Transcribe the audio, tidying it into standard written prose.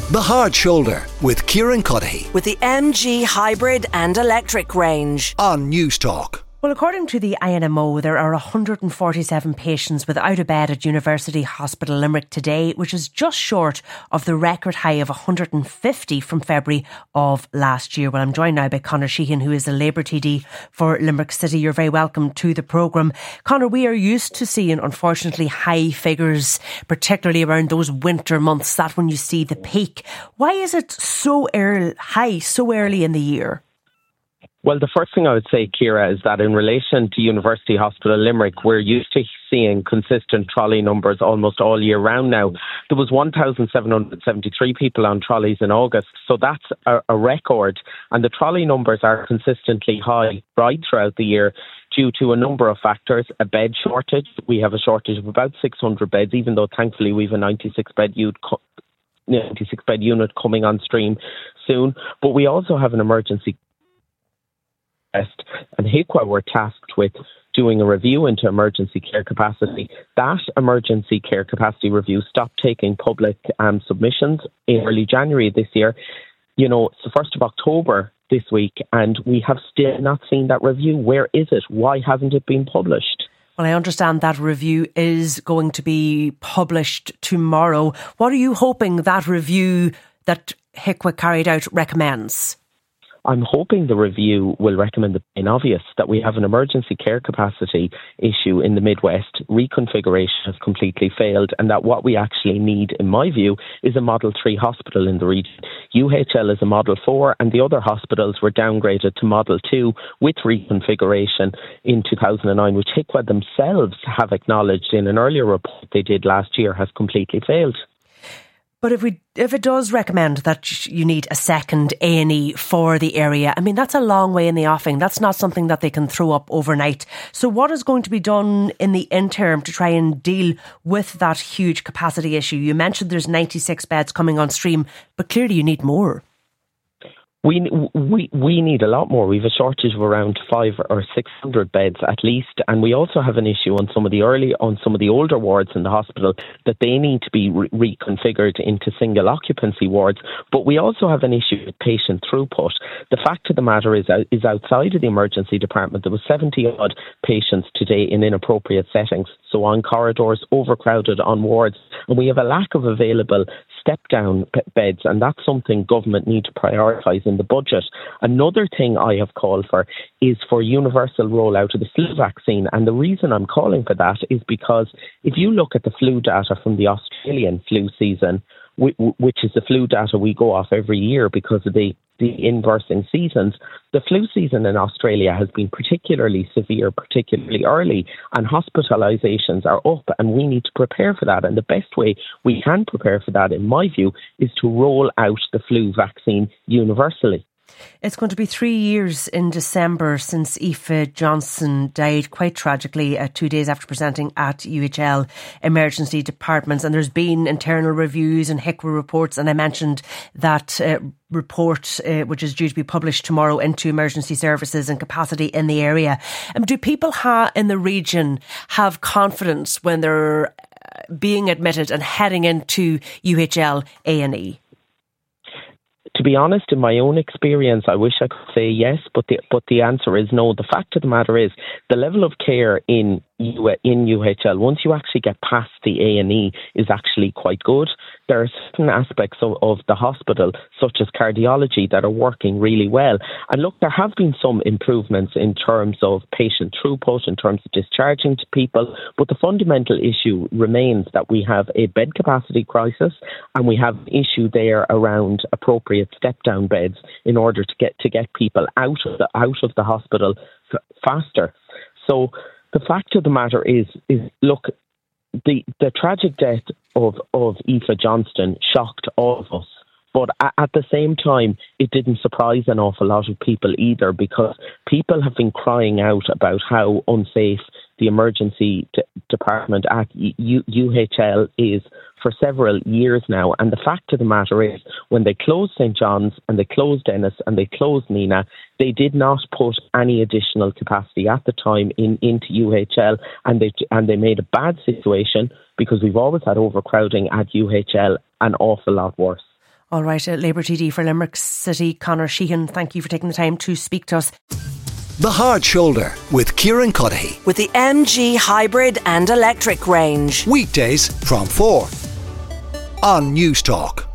The Hard Shoulder with Kieran Cuddihy with the MG hybrid and electric range on News Talk. Well, according to the INMO, there are 147 patients without a bed at University Hospital Limerick today, which is just short of the record high of 150 from February of last year. Well, I'm joined now by Conor Sheehan, who is the Labour TD for Limerick City. You're very welcome to the programme. Conor, we are used to seeing, unfortunately, high figures, particularly around those winter months. That's when you see the peak. Why is it so high so early in the year? Well, the first thing I would say, Ciara, is that in relation to University Hospital Limerick, we're used to seeing consistent trolley numbers almost all year round now. There was 1,773 people on trolleys in August, so that's a record. And the trolley numbers are consistently high right throughout the year due to a number of factors. A bed shortage. We have a shortage of about 600 beds, even though thankfully we have a 96-bed unit coming on stream soon. But we also have an emergency and HIQA were tasked with doing a review into emergency care capacity. That emergency care capacity review stopped taking public submissions in early January this year. You know, it's the 1st of October this week, and we have still not seen that review. Where is it? Why hasn't it been published? Well, I understand that review is going to be published tomorrow. What are you hoping that review that HIQA carried out recommends? I'm hoping the review will recommend the plain obvious, that we have an emergency care capacity issue in the Midwest. Reconfiguration has completely failed, and that what we actually need, in my view, is a Model 3 hospital in the region. UHL is a Model 4, and the other hospitals were downgraded to Model 2 with reconfiguration in 2009, which HIQA themselves have acknowledged in an earlier report they did last year has completely failed. But if it does recommend that you need a second A&E for the area, I mean, that's a long way in the offing. That's not something that they can throw up overnight. So what is going to be done in the interim to try and deal with that huge capacity issue? You mentioned there's 96 beds coming on stream, but clearly you need more. We need a lot more. We have a shortage of around 500 or 600 beds at least, and we also have an issue on some of the older wards in the hospital that they need to be reconfigured into single occupancy wards. But we also have an issue with patient throughput. The fact of the matter is outside of the emergency department, there was 70 odd patients today in inappropriate settings, so on corridors, overcrowded on wards, and we have a lack of available step-down beds, and that's something government need to prioritise in the budget. Another thing I have called for is for universal rollout of the flu vaccine, and the reason I'm calling for that is because if you look at the flu data from the Australian flu season, which is the flu data we go off every year because of the inversing seasons, the flu season in Australia has been particularly severe, particularly early, and hospitalisations are up, and we need to prepare for that. And the best way we can prepare for that, in my view, is to roll out the flu vaccine universally. It's going to be 3 years in December since Aoife Johnston died quite tragically 2 days after presenting at UHL emergency departments. And there's been internal reviews and HIQA reports. And I mentioned that report, which is due to be published tomorrow, into emergency services and capacity in the area. Do people in the region have confidence when they're being admitted and heading into UHL A&E? To be honest, in my own experience, I wish I could say yes, but the answer is no. The fact of the matter is the level of care in UHL, once you actually get past the A&E, is actually quite good. There are certain aspects of the hospital, such as cardiology, that are working really well. And look, there have been some improvements in terms of patient throughput, in terms of discharging to people, but the fundamental issue remains that we have a bed capacity crisis, and we have an issue there around appropriate step-down beds in order to get people out of the hospital faster. So the fact of the matter is look, the tragic death of Aoife Johnston shocked all of us. But at the same time, it didn't surprise an awful lot of people either, because people have been crying out about how unsafe the emergency department at UHL is for several years now. And the fact of the matter is, when they closed St. John's and they closed Ennis and they closed Nina, they did not put any additional capacity at the time into UHL, and they made a bad situation, because we've always had overcrowding at UHL, an awful lot worse. All right, Labour TD for Limerick City, Conor Sheehan, thank you for taking the time to speak to us. The Hard Shoulder with Kieran Cuddihy. With the MG hybrid and electric range. Weekdays from 4 on News Talk.